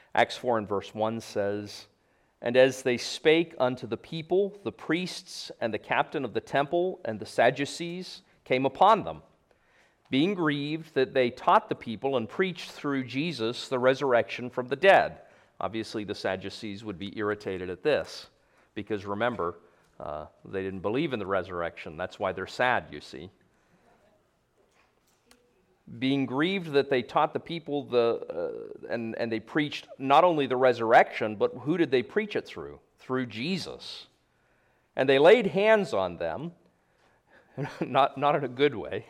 Acts 4 and verse 1 says, "And as they spake unto the people, the priests and the captain of the temple and the Sadducees came upon them, being grieved that they taught the people and preached through Jesus the resurrection from the dead." Obviously, the Sadducees would be irritated at this, because remember, they didn't believe in the resurrection. That's why they're sad, you see. Being grieved that they taught the people and they preached not only the resurrection, but who did they preach it through? Through Jesus. And they laid hands on them, not in a good way,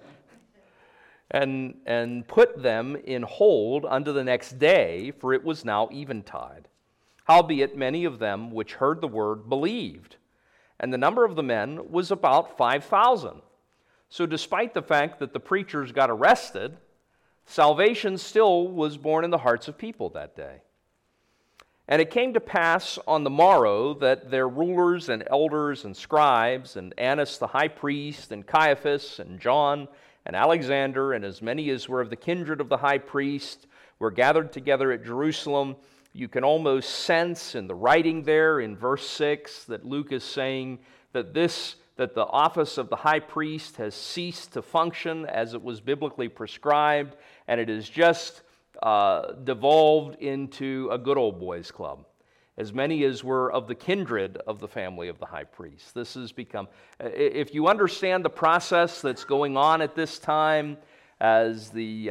and put them in hold unto the next day, for it was now eventide. Howbeit many of them which heard the word believed, and the number of the men was about 5,000. So despite the fact that the preachers got arrested, salvation still was born in the hearts of people that day. And it came to pass on the morrow that their rulers and elders and scribes and Annas the high priest and Caiaphas and John and Alexander and as many as were of the kindred of the high priest were gathered together at Jerusalem. You can almost sense in the writing there in verse 6 that Luke is saying that the office of the high priest has ceased to function as it was biblically prescribed, and it has just devolved into a good old boys club. As many as were of the kindred of the family of the high priest. This has become, if you understand the process that's going on at this time, as the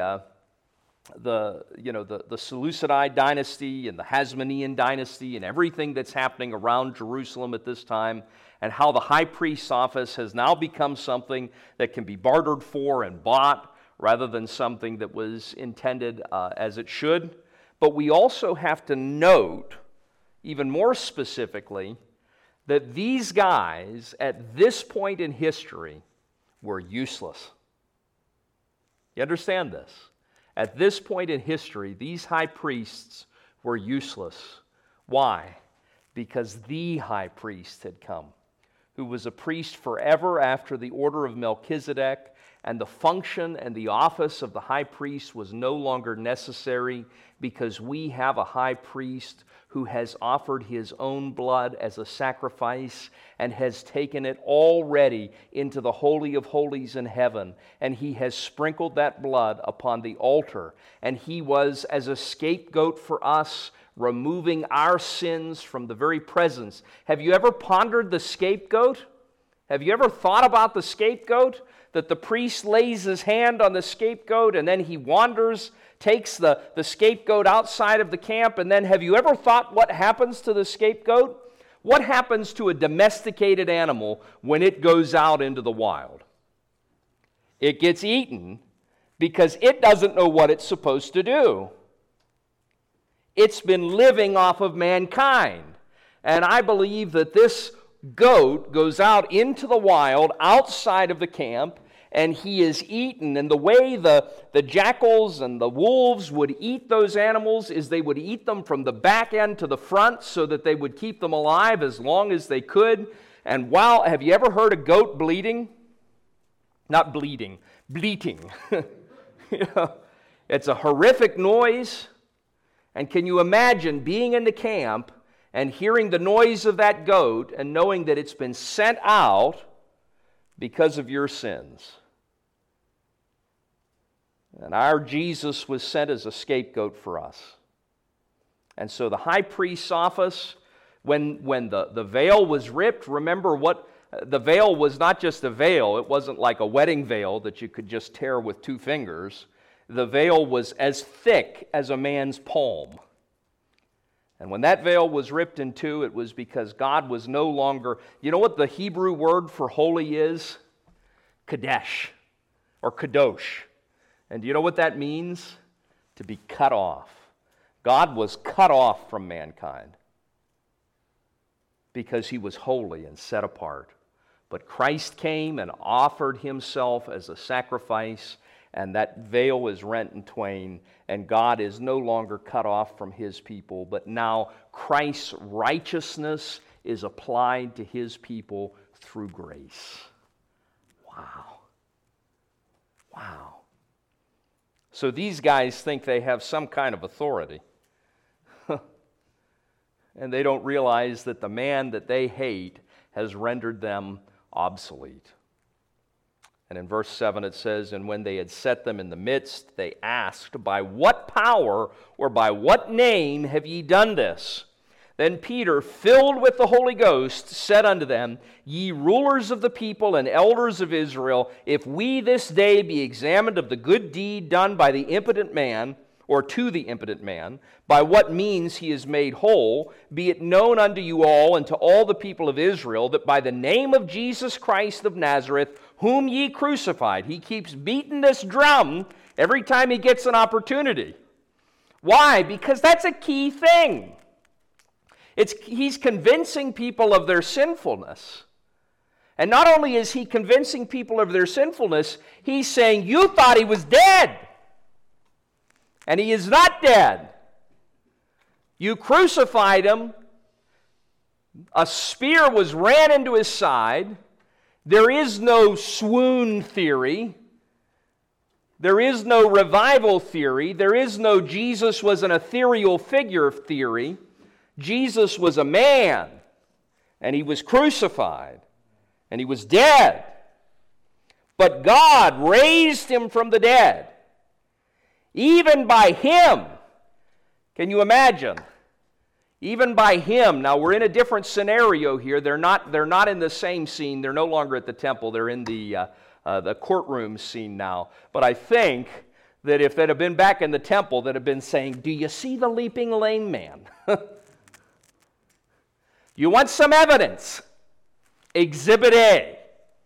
Seleucidid dynasty and the Hasmonean dynasty and everything that's happening around Jerusalem at this time, and how the high priest's office has now become something that can be bartered for and bought rather than something that was intended as it should. But we also have to note, even more specifically, that these guys at this point in history were useless. You understand this? At this point in history, these high priests were useless. Why? Because the high priest had come, who was a priest forever after the order of Melchizedek, and the function and the office of the high priest was no longer necessary because we have a high priest who has offered his own blood as a sacrifice and has taken it already into the Holy of Holies in heaven, and he has sprinkled that blood upon the altar, and he was as a scapegoat for us, removing our sins from the very presence. Have you ever pondered the scapegoat? Have you ever thought about the scapegoat? That the priest lays his hand on the scapegoat and then he wanders, takes the scapegoat outside of the camp, and then have you ever thought what happens to the scapegoat? What happens to a domesticated animal when it goes out into the wild? It gets eaten because it doesn't know what it's supposed to do. It's been living off of mankind. And I believe that this goat goes out into the wild outside of the camp, and he is eaten. And the way the jackals and the wolves would eat those animals is they would eat them from the back end to the front so that they would keep them alive as long as they could. And have you ever heard a goat bleating? Not bleeding, bleating. It's a horrific noise. And can you imagine being in the camp and hearing the noise of that goat and knowing that it's been sent out because of your sins? And our Jesus was sent as a scapegoat for us. And so the high priest's office, when the veil was ripped, remember what the veil was. Not just a veil. It wasn't like a wedding veil that you could just tear with 2 fingers. The veil was as thick as a man's palm. And when that veil was ripped in two, it was because God was no longer... You know what the Hebrew word for holy is? Kadesh, or kadosh. And do you know what that means? To be cut off. God was cut off from mankind because he was holy and set apart. But Christ came and offered himself as a sacrifice, and that veil is rent in twain, and God is no longer cut off from his people, but now Christ's righteousness is applied to his people through grace. Wow. Wow. So these guys think they have some kind of authority. And they don't realize that the man that they hate has rendered them obsolete. And in verse 7 it says, "And when they had set them in the midst, they asked, 'By what power or by what name have ye done this?' Then Peter, filled with the Holy Ghost, said unto them, 'Ye rulers of the people and elders of Israel, if we this day be examined of the good deed done by the impotent man, or to the impotent man, by what means he is made whole, be it known unto you all and to all the people of Israel, that by the name of Jesus Christ of Nazareth, whom ye crucified,'" he keeps beating this drum every time he gets an opportunity. Why? Because that's a key thing. He's convincing people of their sinfulness. And not only is he convincing people of their sinfulness, he's saying, you thought he was dead. And he is not dead. You crucified him. A spear was ran into his side. There is no swoon theory. There is no revival theory. There is no Jesus was an ethereal figure theory. Jesus was a man, and he was crucified, and he was dead. But God raised him from the dead. Even by him, can you imagine? Even by him. Now we're in a different scenario here. They're not in the same scene. They're no longer at the temple. They're in the courtroom scene now. But I think that if they'd have been back in the temple, they'd have been saying, "Do you see the leaping lame man?" You want some evidence? Exhibit A.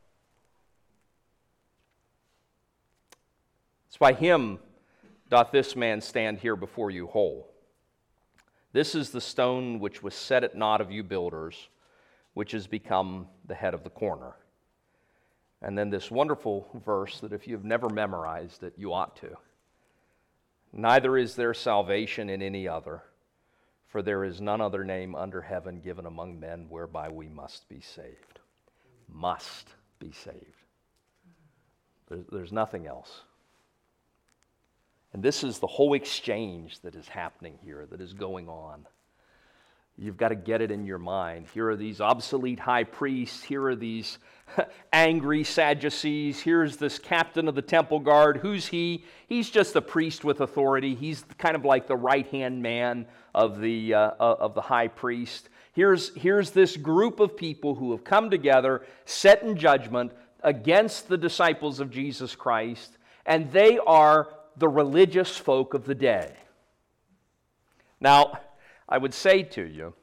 It's by him doth this man stand here before you whole. This is the stone which was set at naught of you builders, which has become the head of the corner. And then this wonderful verse that if you've never memorized it, you ought to. "Neither is there salvation in any other, for there is none other name under heaven given among men whereby we must be saved." Must be saved. There's nothing else. And this is the whole exchange that is happening here, that is going on. You've got to get it in your mind. Here are these obsolete high priests. Here are these angry Sadducees. Here's this captain of the temple guard. Who's he? He's just a priest with authority. He's kind of like the right-hand man of the high priest. Here's this group of people who have come together, set in judgment against the disciples of Jesus Christ, and they are the religious folk of the day. Now, I would say to you,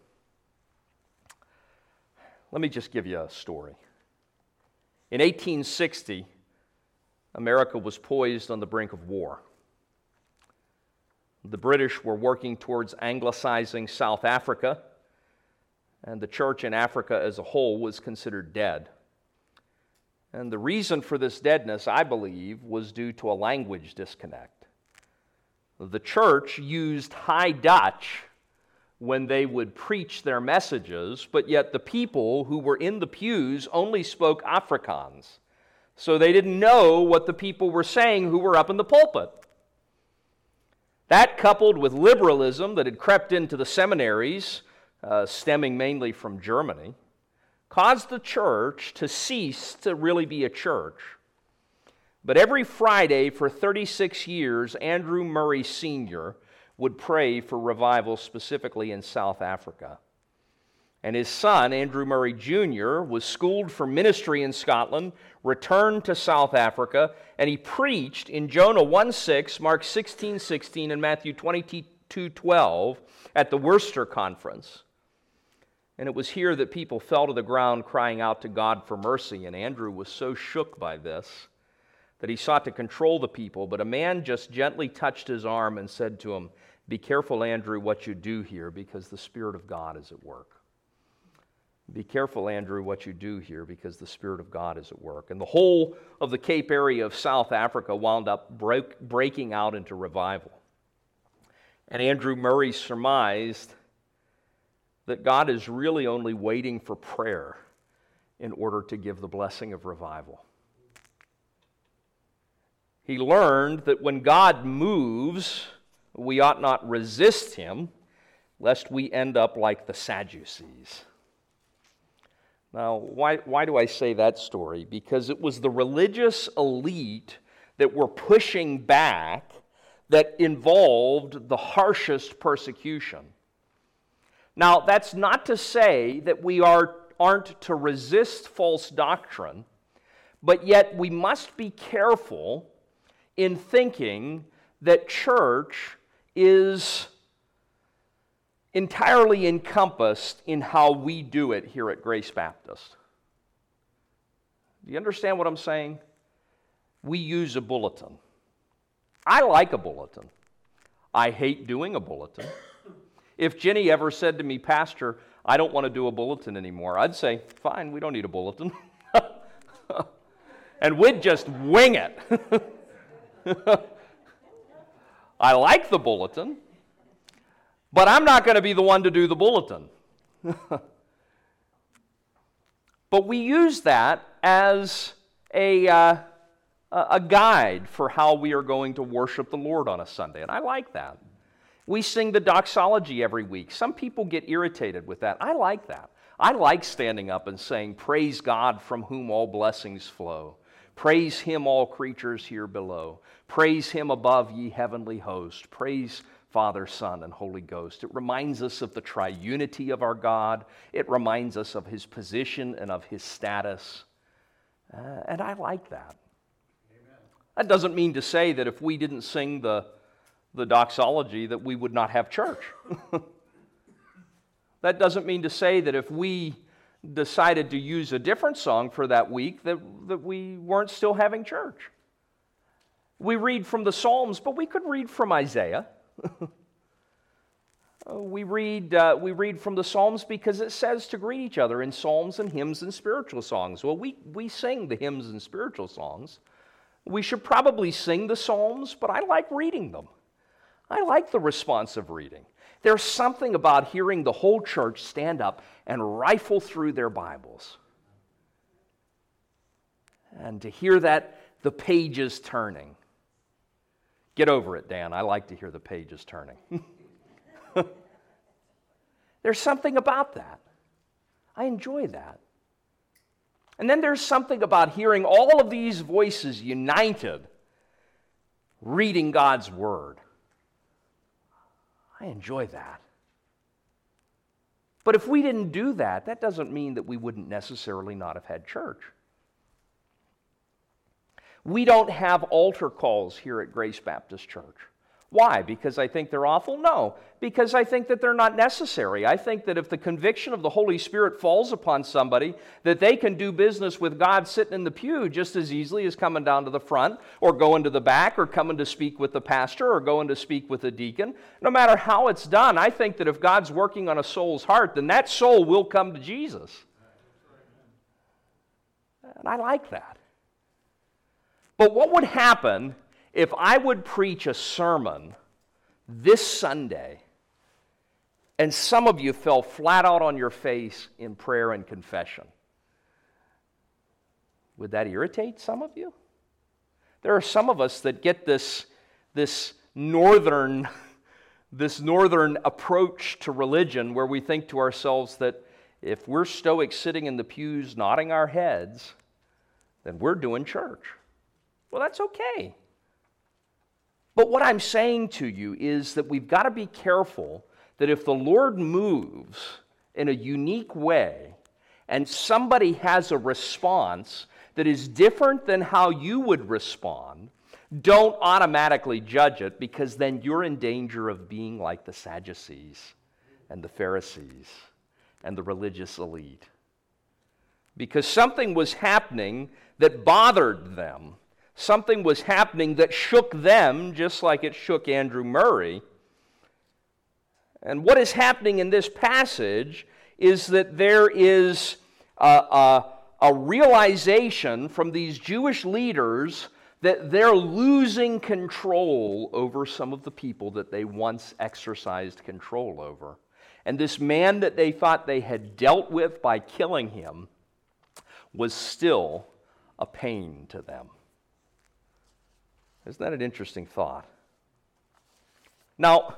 let me just give you a story. In 1860, America was poised on the brink of war. The British were working towards Anglicizing South Africa, and the church in Africa as a whole was considered dead. And the reason for this deadness, I believe, was due to a language disconnect. The church used High Dutch when they would preach their messages, but yet the people who were in the pews only spoke Afrikaans. So they didn't know what the people were saying who were up in the pulpit. That, coupled with liberalism that had crept into the seminaries, stemming mainly from Germany, caused the church to cease to really be a church. But every Friday for 36 years, Andrew Murray Sr. would pray for revival specifically in South Africa. And his son, Andrew Murray Jr., was schooled for ministry in Scotland, returned to South Africa, and he preached in Jonah 1:6, Mark 16:16, and Matthew 22:12 at the Worcester Conference. And it was here that people fell to the ground crying out to God for mercy, and Andrew was so shook by this that he sought to control the people, but a man just gently touched his arm and said to him, "Be careful, Andrew, what you do here, because the Spirit of God is at work." Be careful, Andrew, what you do here, because the Spirit of God is at work. And the whole of the Cape area of South Africa wound up breaking out into revival. And Andrew Murray surmised that God is really only waiting for prayer in order to give the blessing of revival. He learned that when God moves, we ought not resist him, lest we end up like the Sadducees. Now, why do I say that story? Because it was the religious elite that were pushing back that involved the harshest persecution. Now, that's not to say that we aren't to resist false doctrine, but yet we must be careful in thinking that church is entirely encompassed in how we do it here at Grace Baptist. Do you understand what I'm saying? We use a bulletin. I like a bulletin. I hate doing a bulletin. If Jenny ever said to me, Pastor, I don't want to do a bulletin anymore, I'd say, fine, we don't need a bulletin. And we'd just wing it. I like the bulletin, but I'm not going to be the one to do the bulletin. But we use that as a guide for how we are going to worship the Lord on a Sunday, and I like that. We sing the doxology every week. Some people get irritated with that. I like that. I like standing up and saying, praise God from whom all blessings flow. Praise Him, all creatures here below. Praise Him above, ye heavenly host. Praise Father, Son, and Holy Ghost. It reminds us of the triunity of our God. It reminds us of His position and of His status. And I like that. Amen. That doesn't mean to say that if we didn't sing the doxology that we would not have church. That doesn't mean to say that if we decided to use a different song for that week that we weren't still having church. We read from the Psalms, but we could read from Isaiah. We read from the Psalms because it says to greet each other in psalms and hymns and spiritual songs. Well, we sing the hymns and spiritual songs. We should probably sing the Psalms, but I like reading them. I like the responsive reading. There's something about hearing the whole church stand up and rifle through their Bibles. And to hear that, the pages turning. Get over it, Dan. I like to hear the pages turning. There's something about that. I enjoy that. And then there's something about hearing all of these voices united, reading God's Word. I enjoy that. But if we didn't do that, that doesn't mean that we wouldn't necessarily not have had church. We don't have altar calls here at Grace Baptist Church. Why? Because I think they're awful? No, because I think that they're not necessary. I think that if the conviction of the Holy Spirit falls upon somebody, that they can do business with God sitting in the pew just as easily as coming down to the front or going to the back or coming to speak with the pastor or going to speak with the deacon. No matter how it's done, I think that if God's working on a soul's heart, then that soul will come to Jesus. And I like that. But what would happen if I would preach a sermon this Sunday and some of you fell flat out on your face in prayer and confession? Would that irritate some of you? There are some of us that get this northern approach to religion where we think to ourselves that if we're stoic sitting in the pews nodding our heads, then we're doing church. Well, that's okay. But what I'm saying to you is that we've got to be careful that if the Lord moves in a unique way and somebody has a response that is different than how you would respond, don't automatically judge it, because then you're in danger of being like the Sadducees and the Pharisees and the religious elite. Because something was happening that bothered them. Something was happening that shook them just like it shook Andrew Murray. And what is happening in this passage is that there is a realization from these Jewish leaders that they're losing control over some of the people that they once exercised control over. And this man that they thought they had dealt with by killing him was still a pain to them. Isn't that an interesting thought? Now,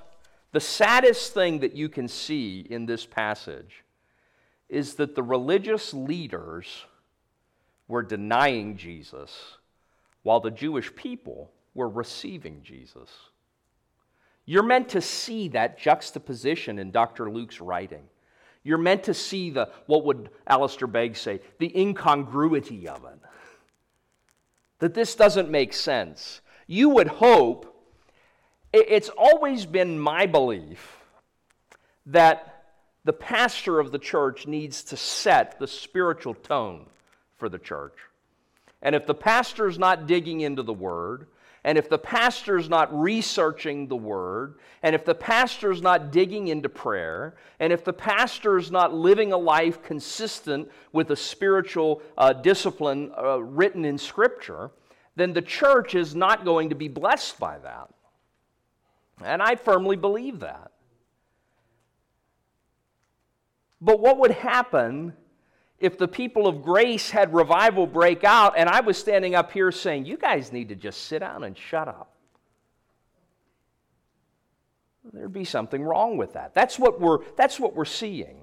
The saddest thing that you can see in this passage is that the religious leaders were denying Jesus while the Jewish people were receiving Jesus. You're meant to see that juxtaposition in Dr. Luke's writing. You're meant to see what would Alistair Begg say, the incongruity of it. That this doesn't make sense. You would hope, it's always been my belief that the pastor of the church needs to set the spiritual tone for the church. And if the pastor's not digging into the Word, and if the pastor's not researching the Word, and if the pastor's not digging into prayer, and if the pastor's not living a life consistent with the spiritual discipline written in Scripture, then the church is not going to be blessed by that. And I firmly believe that. But what would happen if the people of Grace had revival break out and I was standing up here saying, you guys need to just sit down and shut up? There'd be something wrong with that. That's what we're seeing.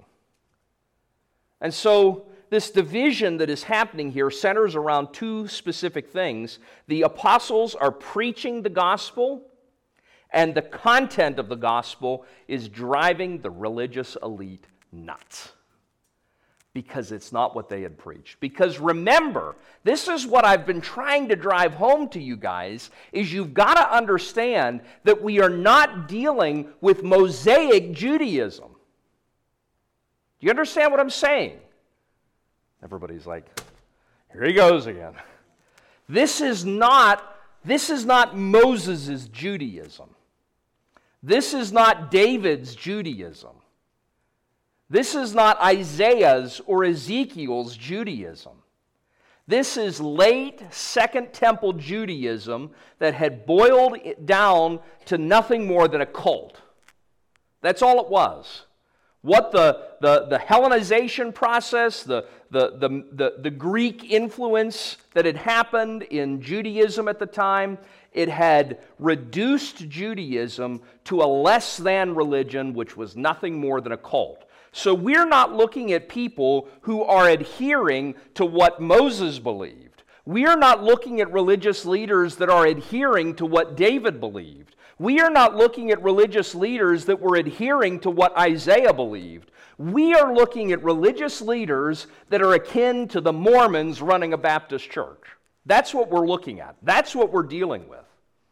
And so this division that is happening here centers around two specific things. The apostles are preaching the gospel, and the content of the gospel is driving the religious elite nuts. Because it's not what they had preached. Because remember, this is what I've been trying to drive home to you guys, is you've got to understand that we are not dealing with Mosaic Judaism. Do you understand what I'm saying? Everybody's like, here he goes again. This is not Moses' Judaism. This is not David's Judaism. This is not Isaiah's or Ezekiel's Judaism. This is late Second Temple Judaism that had boiled it down to nothing more than a cult. That's all it was. What the Hellenization process, the Greek influence that had happened in Judaism at the time, it had reduced Judaism to a less than religion, which was nothing more than a cult. So we're not looking at people who are adhering to what Moses believed. We are not looking at religious leaders that are adhering to what David believed. We are not looking at religious leaders that were adhering to what Isaiah believed. We are looking at religious leaders that are akin to the Mormons running a Baptist church. That's what we're looking at. That's what we're dealing with.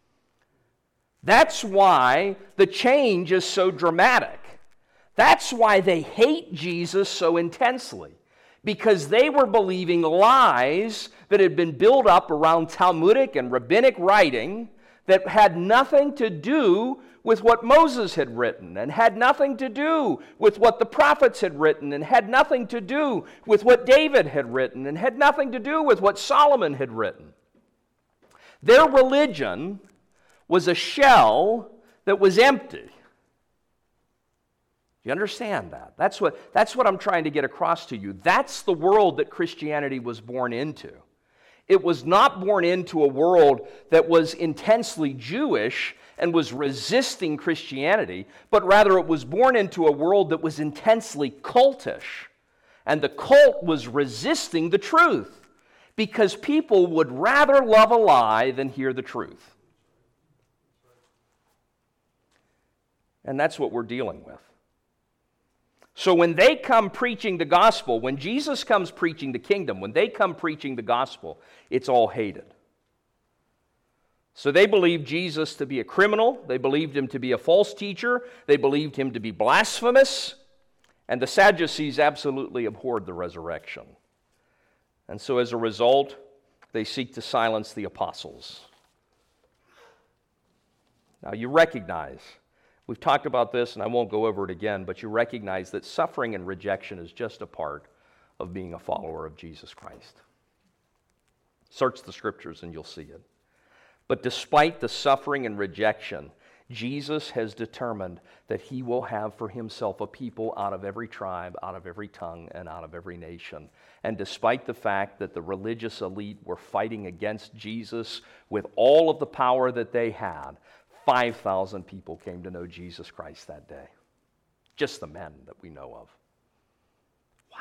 That's why the change is so dramatic. That's why they hate Jesus so intensely, because they were believing lies that had been built up around Talmudic and rabbinic writing that had nothing to do with what Moses had written, and had nothing to do with what the prophets had written, and had nothing to do with what David had written, and had nothing to do with what Solomon had written. Their religion was a shell that was empty. You understand that? That's what I'm trying to get across to you. That's the world that Christianity was born into. It was not born into a world that was intensely Jewish and was resisting Christianity, but rather it was born into a world that was intensely cultish. And the cult was resisting the truth because people would rather love a lie than hear the truth. And that's what we're dealing with. So when they come preaching the gospel, when Jesus comes preaching the kingdom, when they come preaching the gospel, it's all hated. So they believed Jesus to be a criminal. They believed him to be a false teacher. They believed him to be blasphemous. And the Sadducees absolutely abhorred the resurrection. And so as a result, they seek to silence the apostles. Now you recognize, we've talked about this and I won't go over it again, but you recognize that suffering and rejection is just a part of being a follower of Jesus Christ. Search the scriptures and you'll see it. But despite the suffering and rejection, Jesus has determined that he will have for himself a people out of every tribe, out of every tongue, and out of every nation. And despite the fact that the religious elite were fighting against Jesus with all of the power that they had, 5,000 people came to know Jesus Christ that day. Just the men that we know of. Wow.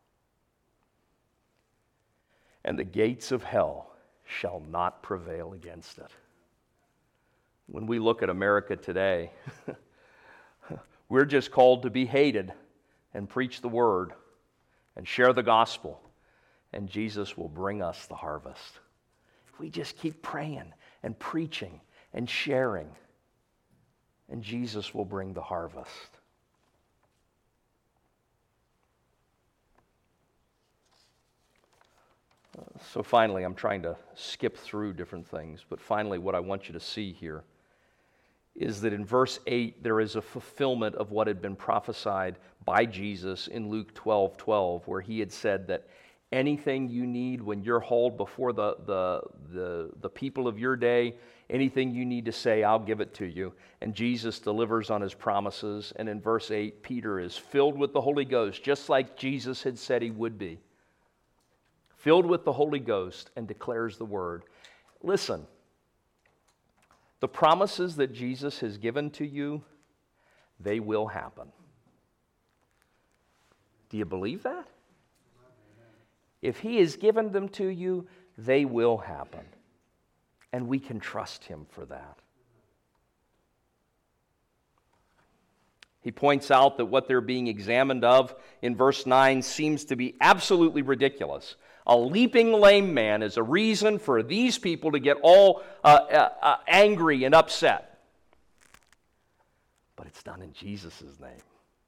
And the gates of hell shall not prevail against it. When we look at America today, we're just called to be hated and preach the word and share the gospel, and Jesus will bring us the harvest. If we just keep praying and preaching and sharing, and Jesus will bring the harvest. So finally, I'm trying to skip through different things, but finally what I want you to see here is that in verse 8 there is a fulfillment of what had been prophesied by Jesus in Luke 12:12, where he had said that anything you need when you're hauled before the people of your day, anything you need to say, I'll give it to you. And Jesus delivers on his promises. And in verse 8, Peter is filled with the Holy Ghost, just like Jesus had said he would be. Filled with the Holy Ghost, and declares the word. Listen, the promises that Jesus has given to you, they will happen. Do you believe that? If he has given them to you, they will happen. And we can trust him for that. He points out that what they're being examined of in verse 9 seems to be absolutely ridiculous. A leaping lame man is a reason for these people to get all angry and upset. But it's done in Jesus' name.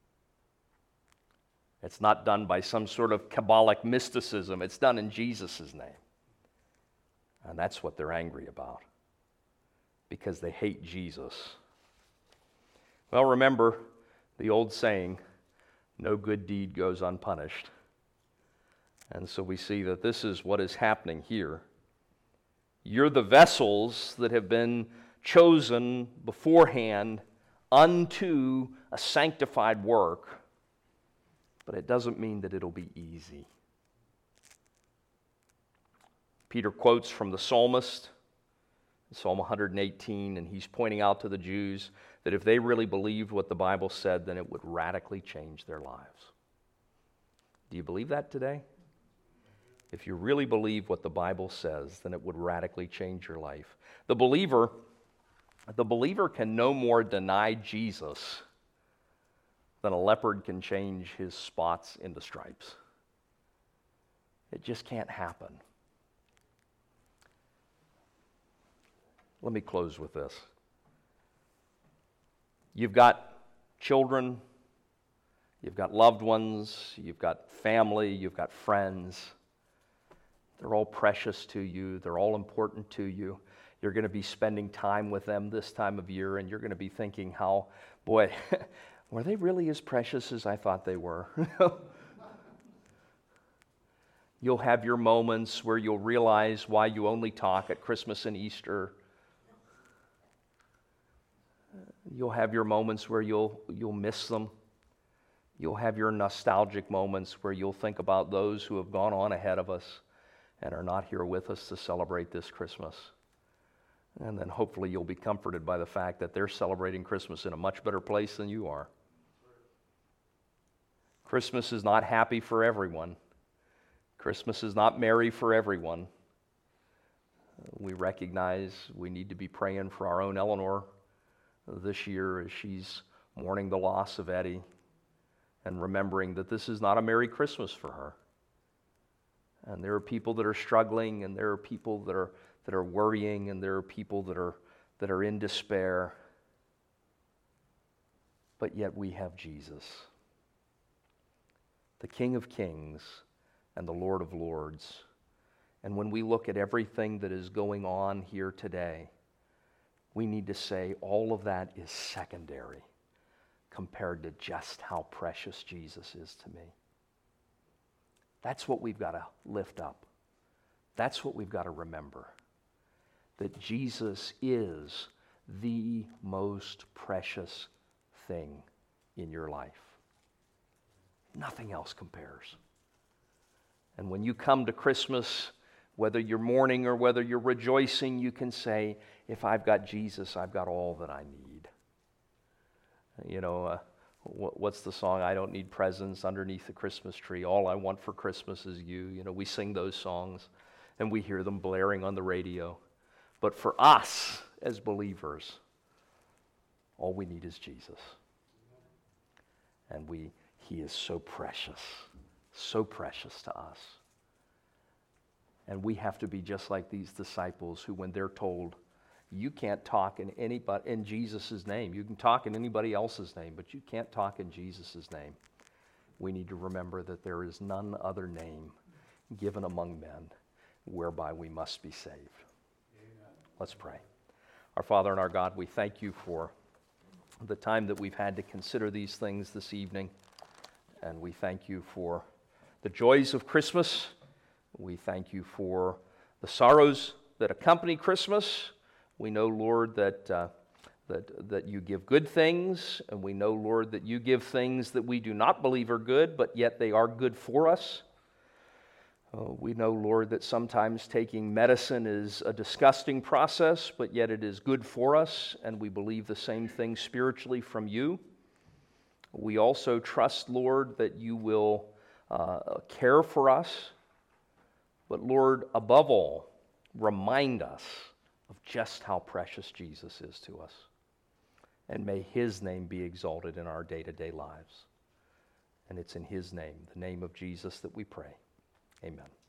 It's not done by some sort of Kabbalic mysticism. It's done in Jesus' name. And that's what they're angry about, because they hate Jesus. Well, remember the old saying, no good deed goes unpunished. And so we see that this is what is happening here. You're the vessels that have been chosen beforehand unto a sanctified work, but it doesn't mean that it'll be easy. Peter quotes from the psalmist, Psalm 118, and he's pointing out to the Jews that if they really believed what the Bible said, then it would radically change their lives. Do you believe that today? If you really believe what the Bible says, then it would radically change your life. The believer can no more deny Jesus than a leopard can change his spots into stripes. It just can't happen. Let me close with this. You've got children, you've got loved ones, you've got family, you've got friends. They're all precious to you. They're all important to you. You're going to be spending time with them this time of year, and you're going to be thinking how, boy, were they really as precious as I thought they were? You'll have your moments where you'll realize why you only talk at Christmas and Easter. You'll have your moments where you'll miss them. You'll have your nostalgic moments where you'll think about those who have gone on ahead of us and are not here with us to celebrate this Christmas. And then hopefully you'll be comforted by the fact that they're celebrating Christmas in a much better place than you are. Christmas is not happy for everyone. Christmas is not merry for everyone. We recognize we need to be praying for our own Eleanor this year as she's mourning the loss of Eddie, and remembering that this is not a Merry Christmas for her. And there are people that are struggling, and there are people that are worrying, and there are people that are in despair. But yet we have Jesus, the King of Kings and the Lord of Lords. And when we look at everything that is going on here today, we need to say all of that is secondary compared to just how precious Jesus is to me. That's what we've got to lift up. That's what we've got to remember. That Jesus is the most precious thing in your life. Nothing else compares. And when you come to Christmas Whether you're mourning or whether you're rejoicing, you can say, if I've got Jesus, I've got all that I need. You know, what's the song? I don't need presents underneath the Christmas tree. All I want for Christmas is you. You know, we sing those songs and we hear them blaring on the radio. But for us as believers, all we need is Jesus. And He is so precious to us. And we have to be just like these disciples who, when they're told, you can't talk in Jesus' name. You can talk in anybody else's name, but you can't talk in Jesus' name. We need to remember that there is none other name given among men whereby we must be saved. Amen. Let's pray. Our Father and our God, we thank you for the time that we've had to consider these things this evening. And we thank you for the joys of Christmas. We thank you for the sorrows that accompany Christmas. We know, Lord, that you give good things, and we know, Lord, that you give things that we do not believe are good, but yet they are good for us. We know, Lord, that sometimes taking medicine is a disgusting process, but yet it is good for us, and we believe the same thing spiritually from you. We also trust, Lord, that you will care for us, but Lord, above all, remind us of just how precious Jesus is to us. And may His name be exalted in our day-to-day lives. And it's in His name, the name of Jesus, that we pray. Amen.